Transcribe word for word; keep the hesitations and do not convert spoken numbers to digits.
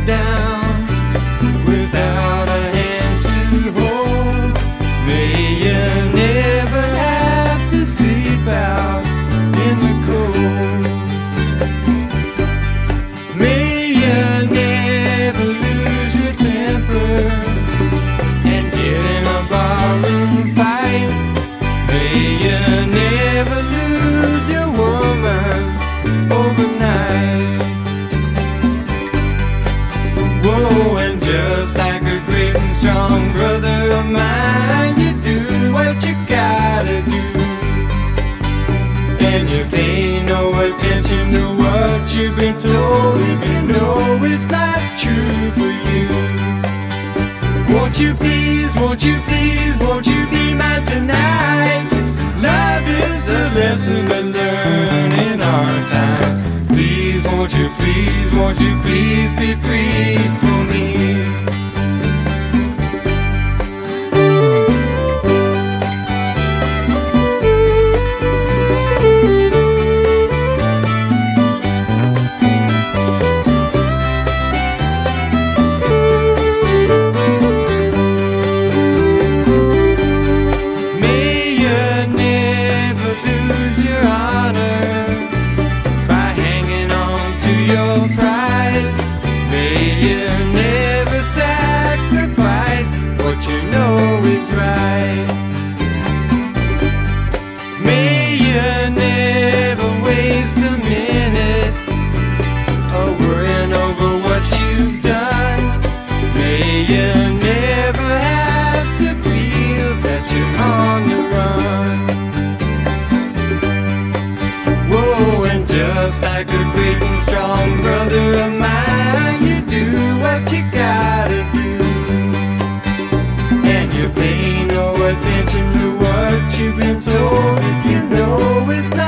down without a hand to hold. May you never have to sleep out in the cold. May you never lose your temper and get in a barroom fight. May you never lose your woman overnight. Whoa, and just like a great and strong brother of mine, you do what you gotta do, and you pay no attention to what you've been told if you know it's not true for you. Won't you please, won't you please, won't you be mine tonight? Love is a lesson to learn in our time. Please, won't you please, won't you please be free for me? Just like a great and strong brother of mine, you do what you gotta do, and you pay no attention to what you've been told if you know it's not